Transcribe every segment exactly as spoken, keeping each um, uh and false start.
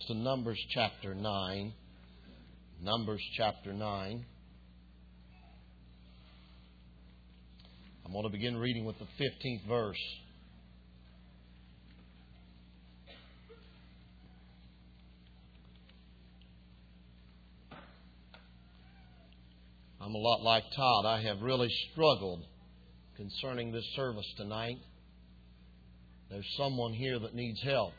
To Numbers chapter nine. Numbers chapter nine. I'm going to begin reading with the fifteenth verse. I'm a lot like Todd. I have really struggled concerning this service tonight. There's someone here that needs help.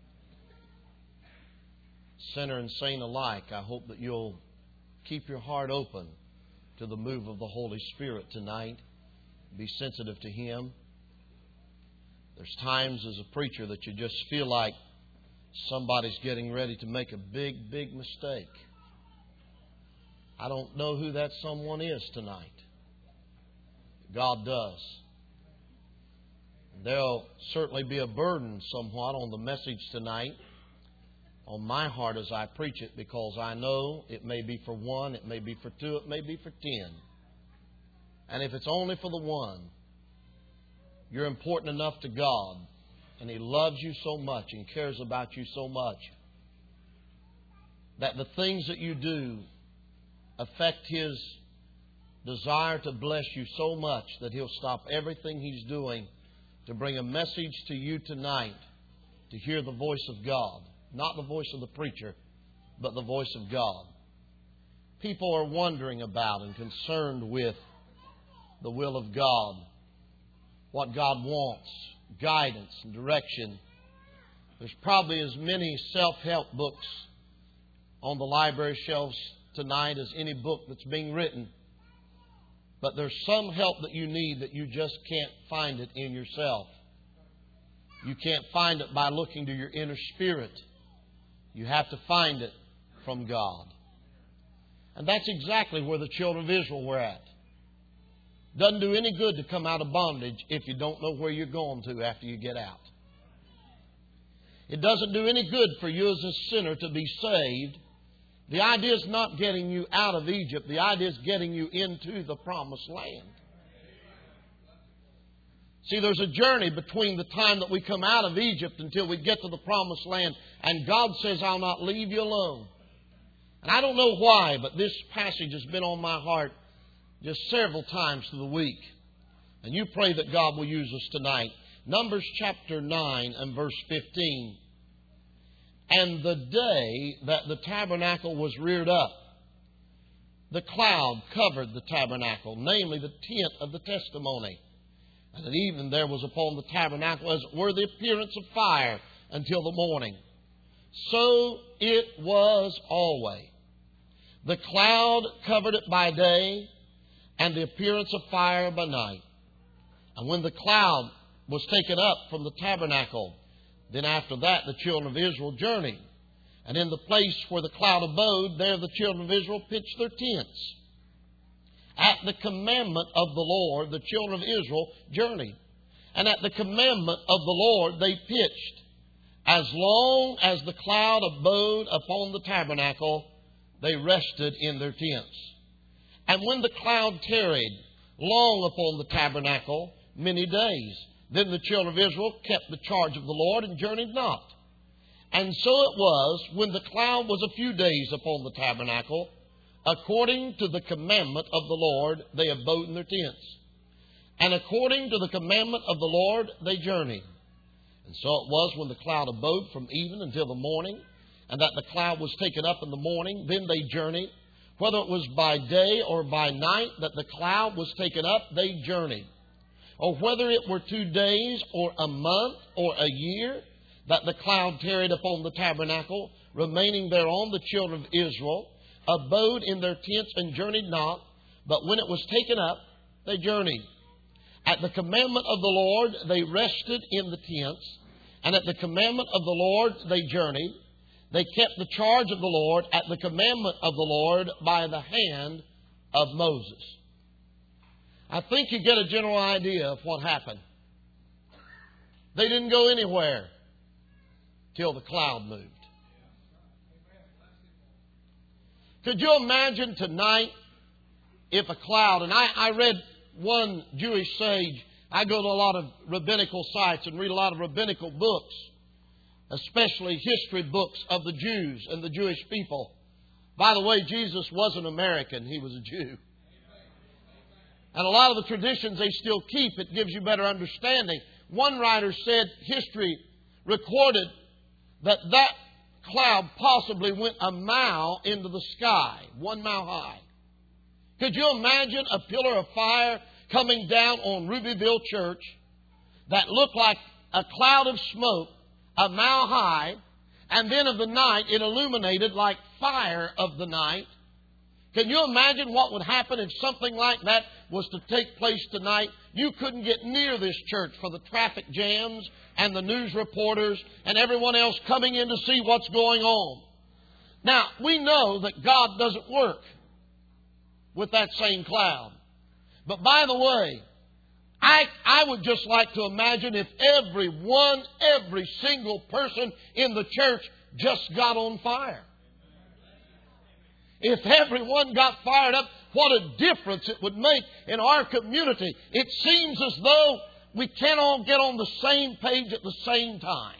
Sinner and saint alike, I hope that you'll keep your heart open to the move of the Holy Spirit tonight. Be sensitive to Him. There's times as a preacher that you just feel like somebody's getting ready to make a big, big mistake. I don't know who that someone is tonight. God does. There'll certainly be a burden somewhat on the message tonight, on my heart as I preach it, because I know it may be for one, it may be for two, it may be for ten. And if it's only for the one, you're important enough to God, and He loves you so much and cares about you so much that the things that you do affect His desire to bless you so much that He'll stop everything He's doing to bring a message to you tonight to hear the voice of God. Not the voice of the preacher, but the voice of God. People are wondering about and concerned with the will of God, what God wants, guidance and direction. There's probably as many self-help books on the library shelves tonight as any book that's being written. But there's some help that you need that you just can't find it in yourself. You can't find it by looking to your inner spirit. You have to find it from God. And that's exactly where the children of Israel were at. Doesn't do any good to come out of bondage if you don't know where you're going to after you get out. It doesn't do any good for you as a sinner to be saved. The idea is not getting you out of Egypt. The idea is getting you into the promised land. See, there's a journey between the time that we come out of Egypt until we get to the promised land. And God says, I'll not leave you alone. And I don't know why, but this passage has been on my heart just several times through the week. And you pray that God will use us tonight. Numbers chapter nine and verse fifteen. And the day that the tabernacle was reared up, the cloud covered the tabernacle, namely the tent of the testimony. And at even there was upon the tabernacle as it were the appearance of fire until the morning. So it was always. The cloud covered it by day, and the appearance of fire by night. And when the cloud was taken up from the tabernacle, then after that the children of Israel journeyed. And in the place where the cloud abode, there the children of Israel pitched their tents. At the commandment of the Lord, the children of Israel journeyed. And at the commandment of the Lord, they pitched. As long as the cloud abode upon the tabernacle, they rested in their tents. And when the cloud tarried long upon the tabernacle, many days, then the children of Israel kept the charge of the Lord and journeyed not. And so it was, when the cloud was a few days upon the tabernacle, according to the commandment of the Lord, they abode in their tents. And according to the commandment of the Lord, they journeyed. And so it was, when the cloud abode from even until the morning, and that the cloud was taken up in the morning, then they journeyed. Whether it was by day or by night that the cloud was taken up, they journeyed. Or whether it were two days or a month or a year that the cloud tarried upon the tabernacle, remaining thereon, the children of Israel abode in their tents and journeyed not, but when it was taken up, they journeyed. At the commandment of the Lord, they rested in the tents, and at the commandment of the Lord, they journeyed. They kept the charge of the Lord at the commandment of the Lord by the hand of Moses. I think you get a general idea of what happened. They didn't go anywhere till the cloud moved. Could you imagine tonight if a cloud, and I, I read one Jewish sage, I go to a lot of rabbinical sites and read a lot of rabbinical books. especially history books of the Jews and the Jewish people. By the way, Jesus wasn't American. He was a Jew. And a lot of the traditions they still keep, it gives you better understanding. One writer said history recorded that that cloud possibly went a mile into the sky, one mile high. Could you imagine a pillar of fire coming down on Rubyville Church that looked like a cloud of smoke a mile high, and then of the night it illuminated like fire of the night? Can you imagine what would happen if something like that was to take place tonight? You couldn't get near this church for the traffic jams and the news reporters and everyone else coming in to see what's going on. Now, we know that God doesn't work with that same cloud. But by the way, I, I would just like to imagine if everyone, every single person in the church just got on fire. If everyone got fired up, what a difference it would make in our community. It seems as though we can't all get on the same page at the same time.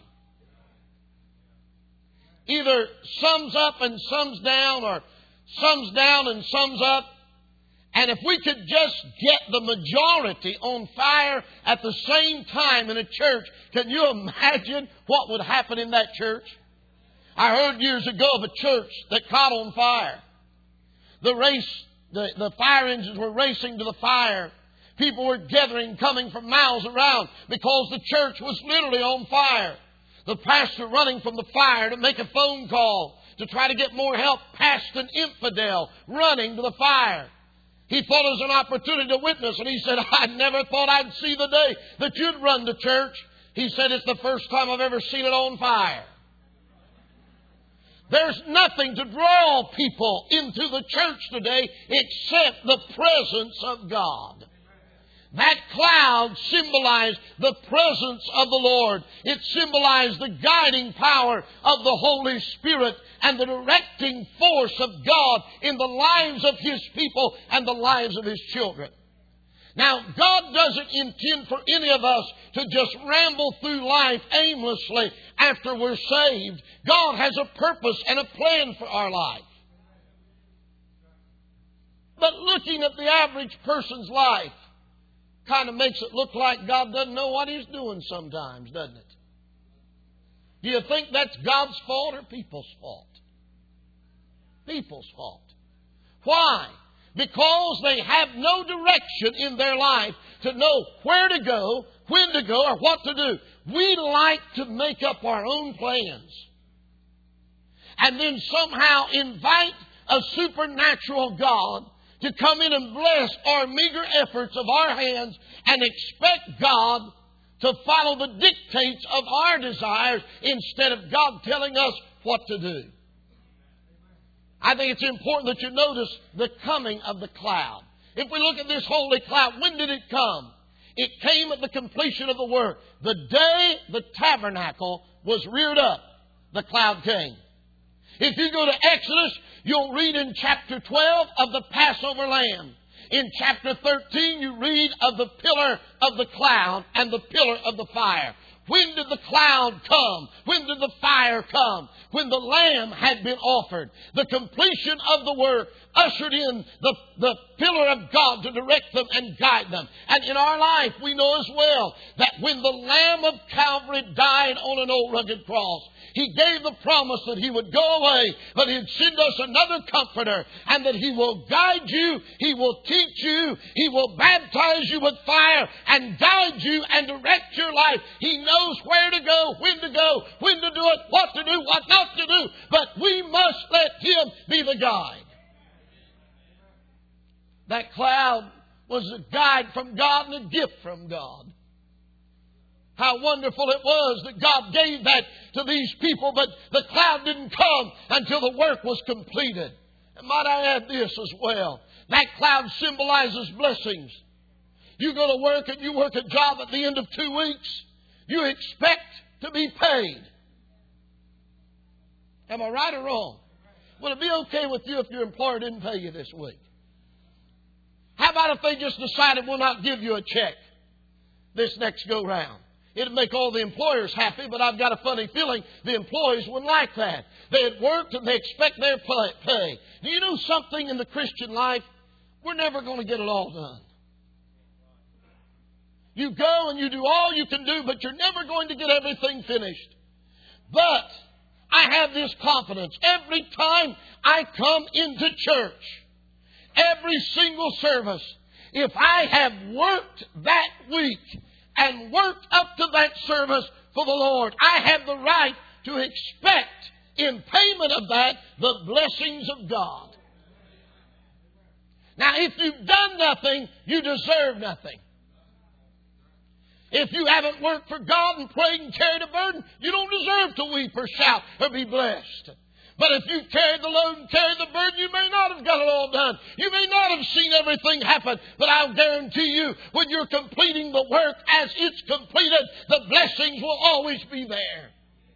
Either sums up and sums down, or sums down and sums up. And if we could just get the majority on fire at the same time in a church, can you imagine what would happen in that church? I heard years ago of a church that caught on fire. The race, the, the fire engines were racing to the fire. People were gathering, coming from miles around because the church was literally on fire. The pastor running from the fire to make a phone call to try to get more help past an infidel running to the fire. He thought it was an opportunity to witness, and he said, I never thought I'd see the day that you'd run to church. He said, it's the first time I've ever seen it on fire. There's nothing to draw people into the church today except the presence of God. That cloud symbolized the presence of the Lord. It symbolized the guiding power of the Holy Spirit and the directing force of God in the lives of His people and the lives of His children. Now, God doesn't intend for any of us to just ramble through life aimlessly after we're saved. God has a purpose and a plan for our life. But looking at the average person's life kind of makes it look like God doesn't know what He's doing sometimes, doesn't it? Do you think that's God's fault or people's fault? People's fault. Why? Because they have no direction in their life to know where to go, when to go, or what to do. We like to make up our own plans and then somehow invite a supernatural God to come in and bless our meager efforts of our hands and expect God to follow the dictates of our desires instead of God telling us what to do. I think it's important that you notice the coming of the cloud. If we look at this holy cloud, when did it come? It came at the completion of the work. The day the tabernacle was reared up, the cloud came. If you go to Exodus, you'll read in chapter twelve of the Passover lamb. In chapter thirteen, you read of the pillar of the cloud and the pillar of the fire. When did the cloud come? When did the fire come? When the lamb had been offered. The completion of the work ushered in the, the pillar of God to direct them and guide them. And in our life, we know as well that when the Lamb of Calvary died on an old rugged cross, He gave the promise that He would go away, but He'd send us another comforter, and that He will guide you, He will teach you, He will baptize you with fire and guide you and direct your life. He knows where to go, when to go, when to do it, what to do, what not to do. But we must let Him be the guide. That cloud was a guide from God and a gift from God. How wonderful it was that God gave that to these people, but the cloud didn't come until the work was completed. And might I add this as well. That cloud symbolizes blessings. You go to work and you work a job at the end of two weeks, you expect to be paid. Am I right or wrong? Would it be okay with you if your employer didn't pay you this week? How about if they just decided we'll not give you a check this next go round? It'd make all the employers happy, but I've got a funny feeling the employees wouldn't like that. They had worked and they expect their pay. Do you know something in the Christian life? We're never going to get it all done. You go and you do all you can do, but you're never going to get everything finished. But I have this confidence. Every time I come into church, every single service, if I have worked that week and worked up to that service for the Lord, I have the right to expect in payment of that the blessings of God. Now, if you've done nothing, you deserve nothing. If you haven't worked for God and prayed and carried a burden, you don't deserve to weep or shout or be blessed. But if you've carried the load and carried the burden, you may not have got it all done. You may not have seen everything happen. But I'll guarantee you, when you're completing the work as it's completed, the blessings will always be there.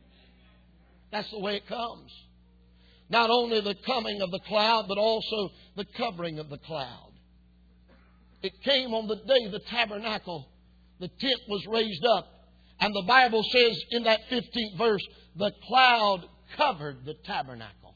That's the way it comes. Not only the coming of the cloud, but also the covering of the cloud. It came on the day the tabernacle, the tent was raised up. And the Bible says in that fifteenth verse, the cloud covered the tabernacle.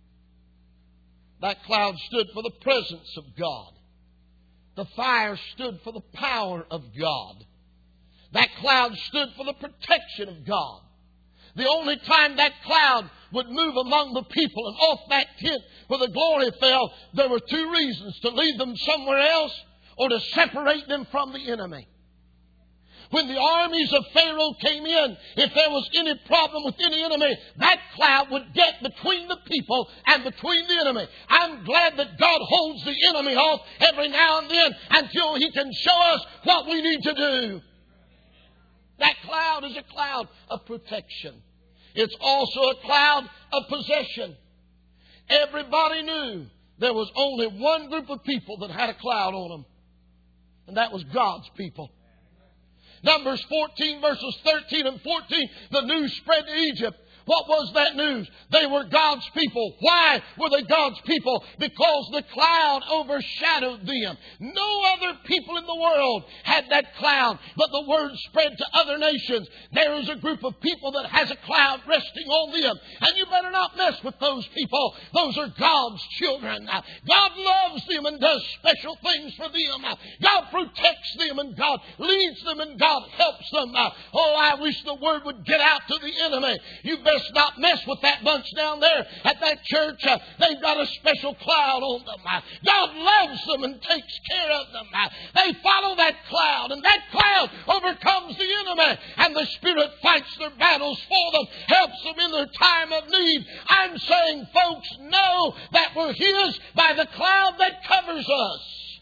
That cloud stood for the presence of God. The fire stood for the power of God. That cloud stood for the protection of God. The only time that cloud would move among the people and off that tent where the glory fell, there were two reasons: to lead them somewhere else or to separate them from the enemy. When the armies of Pharaoh came in, if there was any problem with any enemy, that cloud would get between the people and between the enemy. I'm glad that God holds the enemy off every now and then until He can show us what we need to do. That cloud is a cloud of protection. It's also a cloud of possession. Everybody knew there was only one group of people that had a cloud on them, and that was God's people. Numbers fourteen, verses thirteen and fourteen, the news spread to Egypt. What was that news? They were God's people. Why were they God's people? Because the cloud overshadowed them. No other people in the world had that cloud, but the word spread to other nations. There is a group of people that has a cloud resting on them, and you better not mess with those people. Those are God's children. God loves them and does special things for them. God protects them and God leads them and God helps them. Oh, I wish the word would get out to the enemy. You better not mess with that bunch down there at that church. Uh, they've got a special cloud on them. Uh, God loves them and takes care of them. Uh, they follow that cloud, and that cloud overcomes the enemy, and the Spirit fights their battles for them, helps them in their time of need. I'm saying, folks, know that we're His by the cloud that covers us.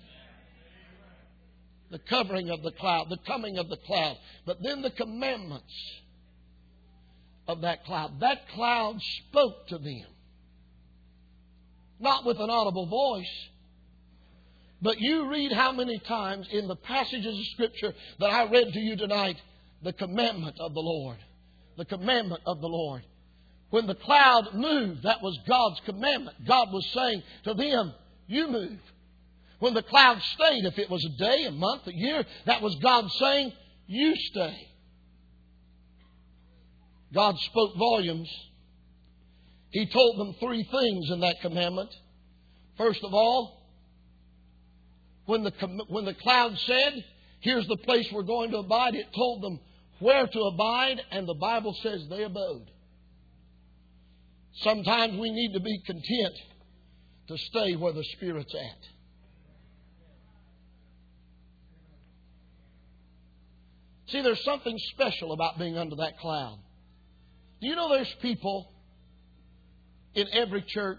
The covering of the cloud, the coming of the cloud, but then the commandments of that cloud. That cloud spoke to them. Not with an audible voice. But you read how many times in the passages of Scripture that I read to you tonight, the commandment of the Lord. The commandment of the Lord. When the cloud moved, that was God's commandment. God was saying to them, you move. When the cloud stayed, if it was a day, a month, a year, that was God saying, you stay. God spoke volumes. He told them three things in that commandment. First of all, when the, when the cloud said, here's the place we're going to abide, it told them where to abide, and the Bible says they abode. Sometimes we need to be content to stay where the Spirit's at. See, there's something special about being under that cloud. Do you know there's people in every church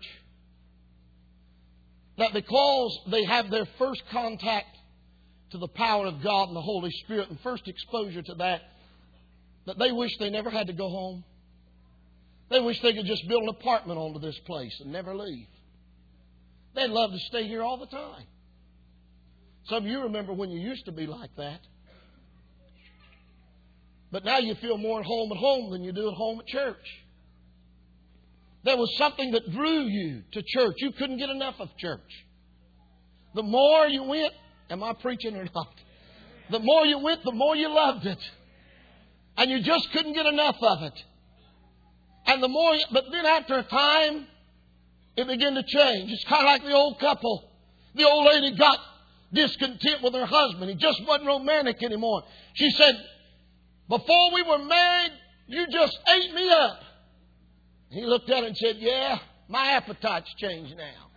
that because they have their first contact to the power of God and the Holy Spirit and first exposure to that, that they wish they never had to go home? They wish they could just build an apartment onto this place and never leave. They'd love to stay here all the time. Some of you remember when you used to be like that. But now you feel more at home at home than you do at home at church. There was something that drew you to church. You couldn't get enough of church. The more you went, am I preaching or not? The more you went, the more you loved it. And you just couldn't get enough of it. And the more, but then after a time, it began to change. It's kind of like the old couple. The old lady got discontent with her husband. He just wasn't romantic anymore. She said, before we were married, you just ate me up. He looked at her and said, yeah, my appetite's changed now.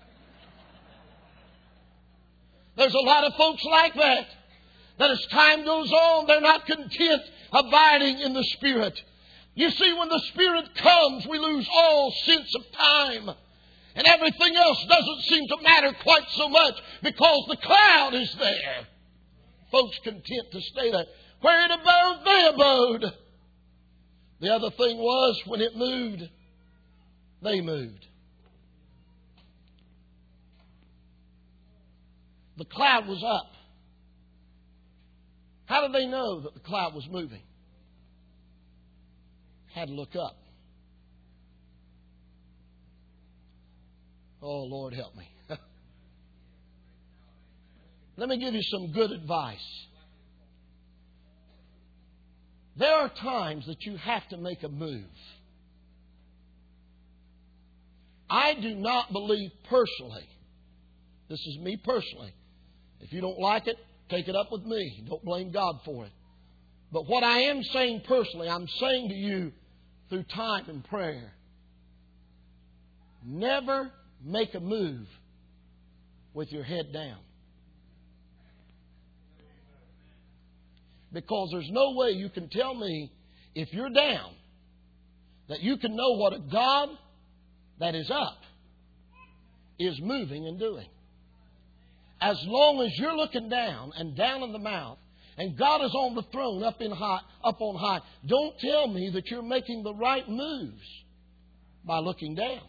There's a lot of folks like that. That as time goes on, they're not content abiding in the Spirit. You see, when the Spirit comes, we lose all sense of time. And everything else doesn't seem to matter quite so much because the cloud is there. Folks content to stay there. Where it abode, they abode. The other thing was, when it moved, they moved. The cloud was up. How did they know that the cloud was moving? Had to look up. Oh, Lord, help me. Let me give you some good advice. There are times that you have to make a move. I do not believe personally, this is me personally, if you don't like it, take it up with me. Don't blame God for it. But what I am saying personally, I'm saying to you through time and prayer, never make a move with your head down. Because there's no way you can tell me, if you're down, that you can know what a God that is up is moving and doing. As long as you're looking down and down in the mouth, and God is on the throne up in high, up on high, don't tell me that you're making the right moves by looking down.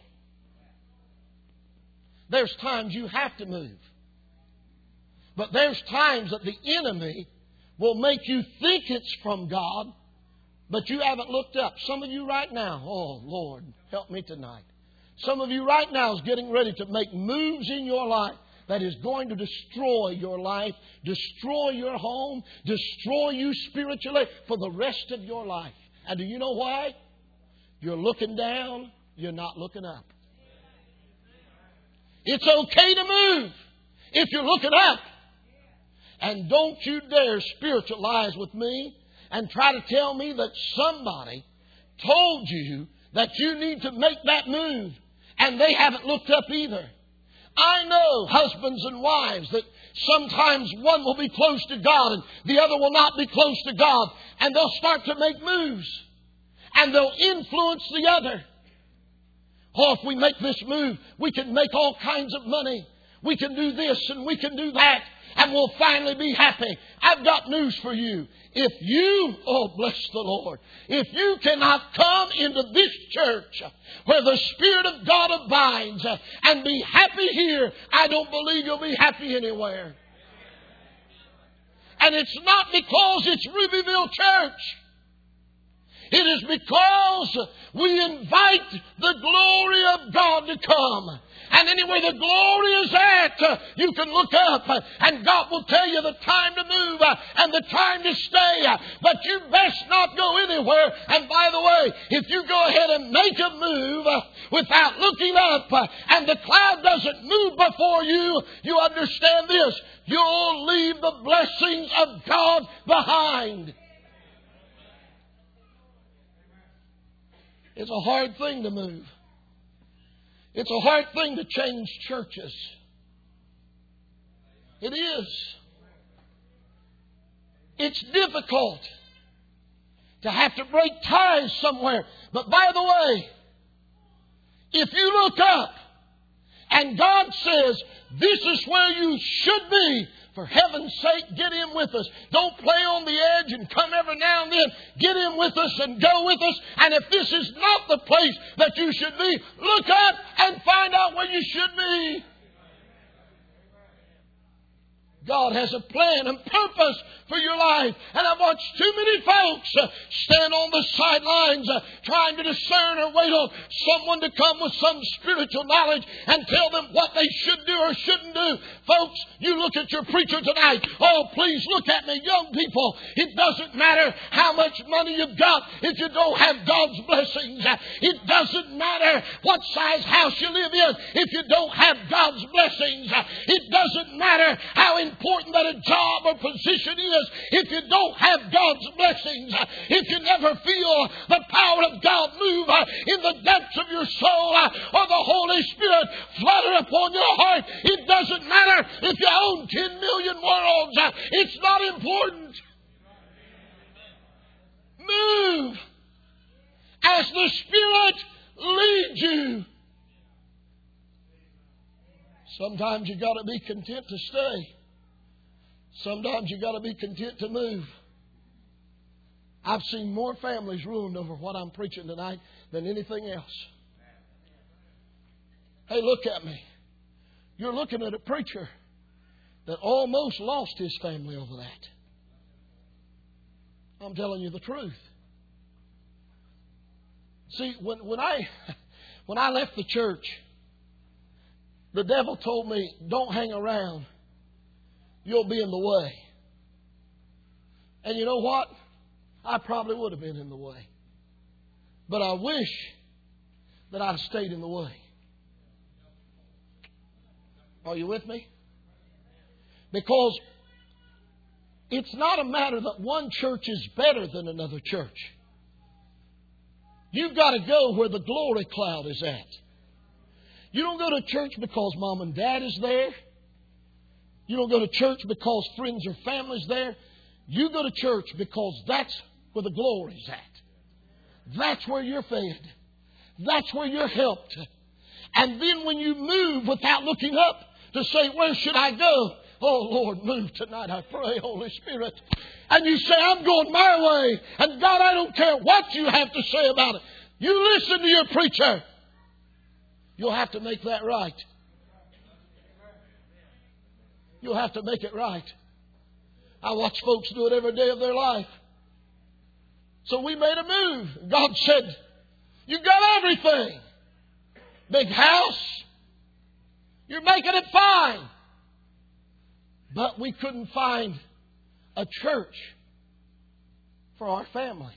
There's times you have to move. But there's times that the enemy will make you think it's from God, but you haven't looked up. Some of you right now, oh Lord, help me tonight. Some of you right now is getting ready to make moves in your life that is going to destroy your life, destroy your home, destroy you spiritually for the rest of your life. And do you know why? You're looking down, you're not looking up. It's okay to move if you're looking up. And don't you dare spiritualize with me and try to tell me that somebody told you that you need to make that move and they haven't looked up either. I know husbands and wives that sometimes one will be close to God and the other will not be close to God. And they'll start to make moves. And they'll influence the other. Oh, if we make this move, we can make all kinds of money. We can do this and we can do that. And we'll finally be happy. I've got news for you. If you, oh bless the Lord, if you cannot come into this church where the Spirit of God abides and be happy here, I don't believe you'll be happy anywhere. And it's not because it's Rubyville Church. It is because we invite the glory of God to come. And anywhere the glory is at, uh, you can look up uh, and God will tell you the time to move uh, and the time to stay. Uh, but you best not go anywhere. And by the way, if you go ahead and make a move uh, without looking up uh, and the cloud doesn't move before you, you understand this. You'll leave the blessings of God behind. It's a hard thing to move. It's a hard thing to change churches. It is. It's difficult to have to break ties somewhere. But by the way, if you look up and God says, this is where you should be, for heaven's sake, get in with us. Don't play on the edge and come every now and then. Get in with us and go with us. And if this is not the place that you should be, look up and find out where you should be. God has a plan and purpose for your life. And I've watched too many folks uh, stand on the sidelines uh, trying to discern or wait on someone to come with some spiritual knowledge and tell them what they should do or shouldn't do. Folks, you look at your preacher tonight. Oh, please look at me, young people. It doesn't matter how much money you've got if you don't have God's blessings. It doesn't matter what size house you live in if you don't have God's blessings. It doesn't matter how important that a job or position is if you don't have God's blessings. If you never feel the power of God move in the depths of your soul or the Holy Spirit flutter upon your heart, it doesn't matter if you own ten million worlds. It's not important. Move as the Spirit leads you. Sometimes you got to be content to stay. Sometimes you got to be content to move. I've seen more families ruined over what I'm preaching tonight than anything else. Hey, look at me. You're looking at a preacher that almost lost his family over that. I'm telling you the truth. See, when, when I when I left the church, the devil told me, don't hang around. You'll be in the way. And you know what? I probably would have been in the way. But I wish that I'd stayed in the way. Are you with me? Because it's not a matter that one church is better than another church. You've got to go where the glory cloud is at. You don't go to church because mom and dad is there. You don't go to church because friends or family's there. You go to church because that's where the glory's at. That's where you're fed. That's where you're helped. And then when you move without looking up to say, where should I go? Oh, Lord, move tonight, I pray, Holy Spirit. And you say, I'm going my way. And God, I don't care what you have to say about it. You listen to your preacher. You'll have to make that right. You'll have to make it right. I watch folks do it every day of their life. So we made a move. God said, you got everything. Big house. You're making it fine. But we couldn't find a church for our family.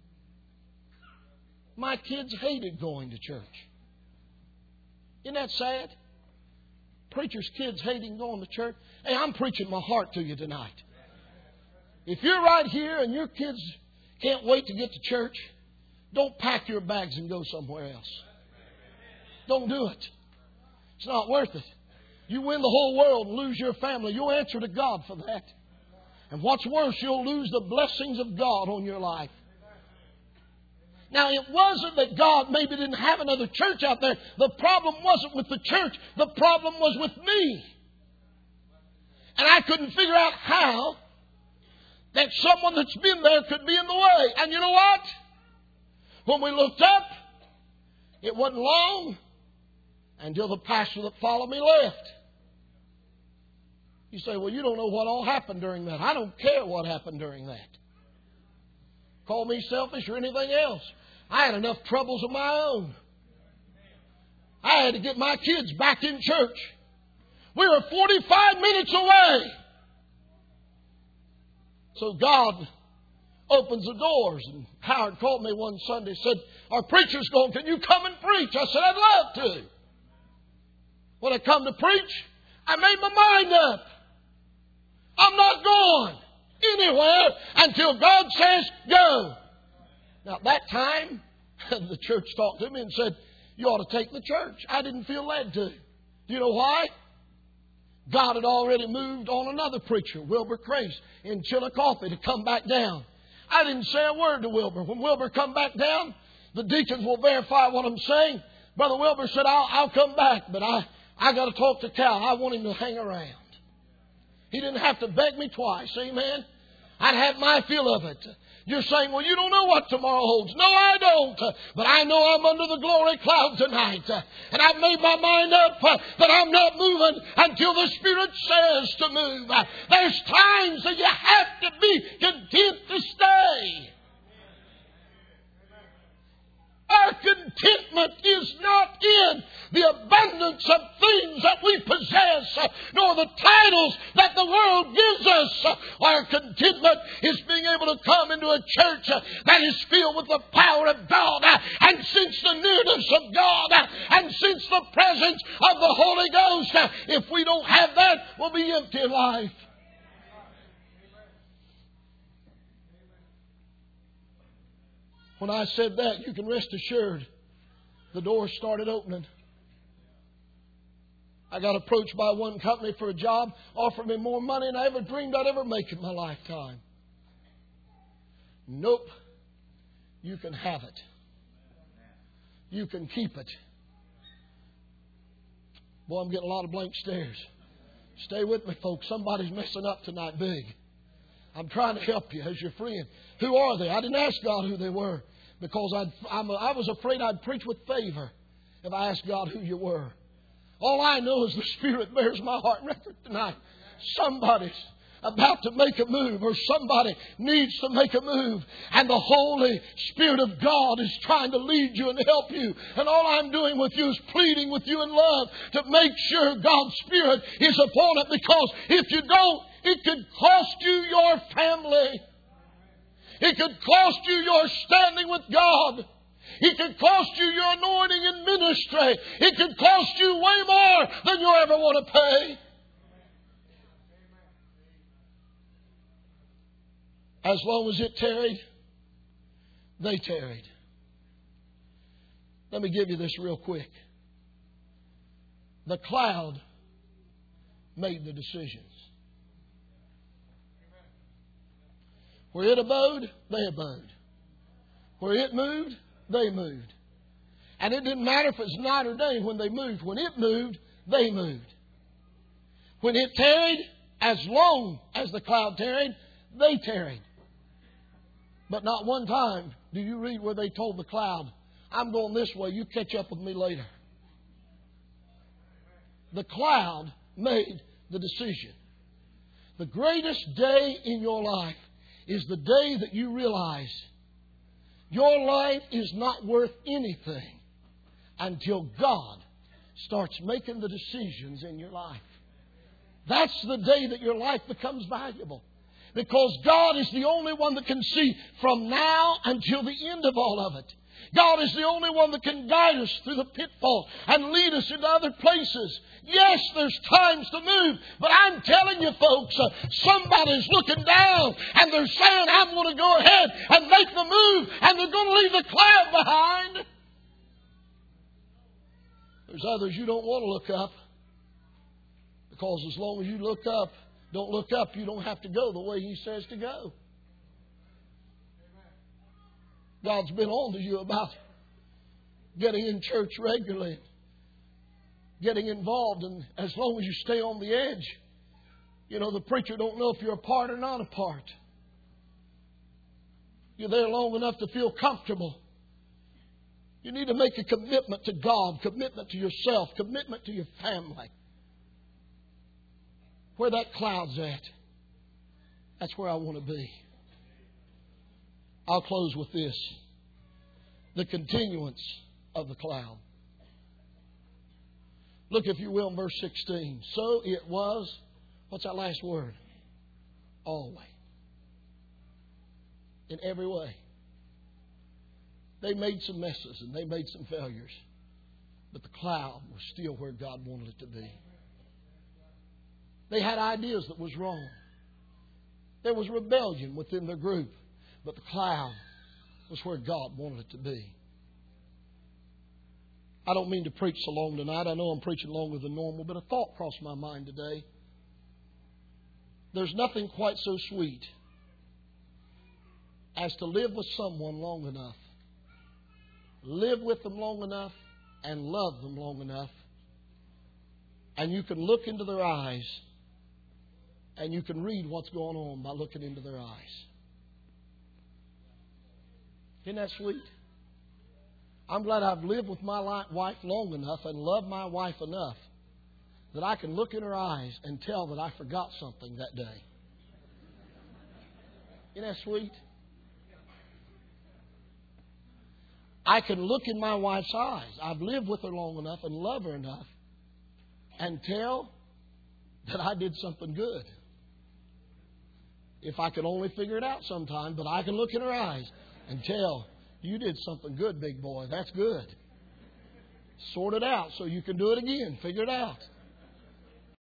My kids hated going to church. Isn't that sad? Preachers' kids hating going to church. Hey, I'm preaching my heart to you tonight. If you're right here and your kids can't wait to get to church, don't pack your bags and go somewhere else. Don't do it. It's not worth it. You win the whole world and lose your family. You'll answer to God for that. And what's worse, you'll lose the blessings of God on your life. Now, it wasn't that God maybe didn't have another church out there. The problem wasn't with the church. The problem was with me. And I couldn't figure out how that someone that's been there could be in the way. And you know what? When we looked up, it wasn't long until the pastor that followed me left. You say, well, you don't know what all happened during that. I don't care what happened during that. Call me selfish or anything else. I had enough troubles of my own. I had to get my kids back in church. We were forty-five minutes away. So God opens the doors. And Howard called me one Sunday and said, our preacher's going, can you come and preach? I said, I'd love to. When I come to preach, I made my mind up. I'm not going anywhere until God says go. Now, at that time, the church talked to me and said, you ought to take the church. I didn't feel led to. Do you know why? God had already moved on another preacher, Wilbur Crace, in Chillicothe to come back down. I didn't say a word to Wilbur. When Wilbur come back down, the deacons will verify what I'm saying. Brother Wilbur said, I'll, I'll come back, but I, I got to talk to Cal. I want him to hang around. He didn't have to beg me twice. Amen. I'd have my fill of it. You're saying, well, you don't know what tomorrow holds. No, I don't. But I know I'm under the glory cloud tonight. And I've made my mind up that I'm not moving until the Spirit says to move. There's times that you have to be content to stay. Our contentment is not in the abundance of things that we possess, nor the titles that the world gives us. Our contentment is being able to come into a church that is filled with the power of God and sense the nearness of God and sense the presence of the Holy Ghost. If we don't have that, we'll be empty in life. When I said that, you can rest assured the doors started opening. I got approached by one company for a job, offered me more money than I ever dreamed I'd ever make in my lifetime. Nope. You can have it. You can keep it. Boy, I'm getting a lot of blank stares. Stay with me, folks. Somebody's messing up tonight big. I'm trying to help you as your friend. Who are they? I didn't ask God who they were because I'd, I'm a, I was afraid I'd preach with favor if I asked God who you were. All I know is the Spirit bears my heart record tonight. Somebody's about to make a move, or somebody needs to make a move, and the Holy Spirit of God is trying to lead you and help you. And all I'm doing with you is pleading with you in love to make sure God's Spirit is upon it, because if you don't, it could cost you your family. It could cost you your standing with God. It could cost you your anointing in ministry. It could cost you way more than you ever want to pay. As long as it tarried, they tarried. Let me give you this real quick. The cloud made the decisions. Where it abode, they abode. Where it moved, they moved. And it didn't matter if it was night or day when they moved. When it moved, they moved. When it tarried, as long as the cloud tarried, they tarried. But not one time do you read where they told the cloud, I'm going this way, you catch up with me later. The cloud made the decision. The greatest day in your life is the day that you realize your life is not worth anything until God starts making the decisions in your life. That's the day that your life becomes valuable. Because God is the only one that can see from now until the end of all of it. God is the only one that can guide us through the pitfalls and lead us into other places. Yes, there's times to move, but I'm telling you folks, uh, somebody's looking down and they're saying, I'm going to go ahead and make the move, and they're going to leave the cloud behind. There's others you don't want to look up, because as long as you look up, don't look up, you don't have to go the way He says to go. God's been on to you about getting in church regularly, getting involved, and as long as you stay on the edge, you know, the preacher don't know if you're a part or not a part. You're there long enough to feel comfortable. You need to make a commitment to God, commitment to yourself, commitment to your family. Where that cloud's at, that's where I want to be. I'll close with this. The continuance of the cloud. Look, if you will, in verse sixteen. So it was, what's that last word? Always. In every way. They made some messes and they made some failures. But the cloud was still where God wanted it to be. They had ideas that was wrong. There was rebellion within their group. But the cloud was where God wanted it to be. I don't mean to preach so long tonight. I know I'm preaching longer than normal, but a thought crossed my mind today. There's nothing quite so sweet as to live with someone long enough, live with them long enough, and love them long enough, and you can look into their eyes And you can read what's going on by looking into their eyes. Isn't that sweet? I'm glad I've lived with my wife long enough and loved my wife enough that I can look in her eyes and tell that I forgot something that day. Isn't that sweet? I can look in my wife's eyes. I've lived with her long enough and love her enough and tell that I did something good. If I could only figure it out sometime, but I can look in her eyes and tell, you did something good, big boy. That's good. Sort it out so you can do it again. Figure it out.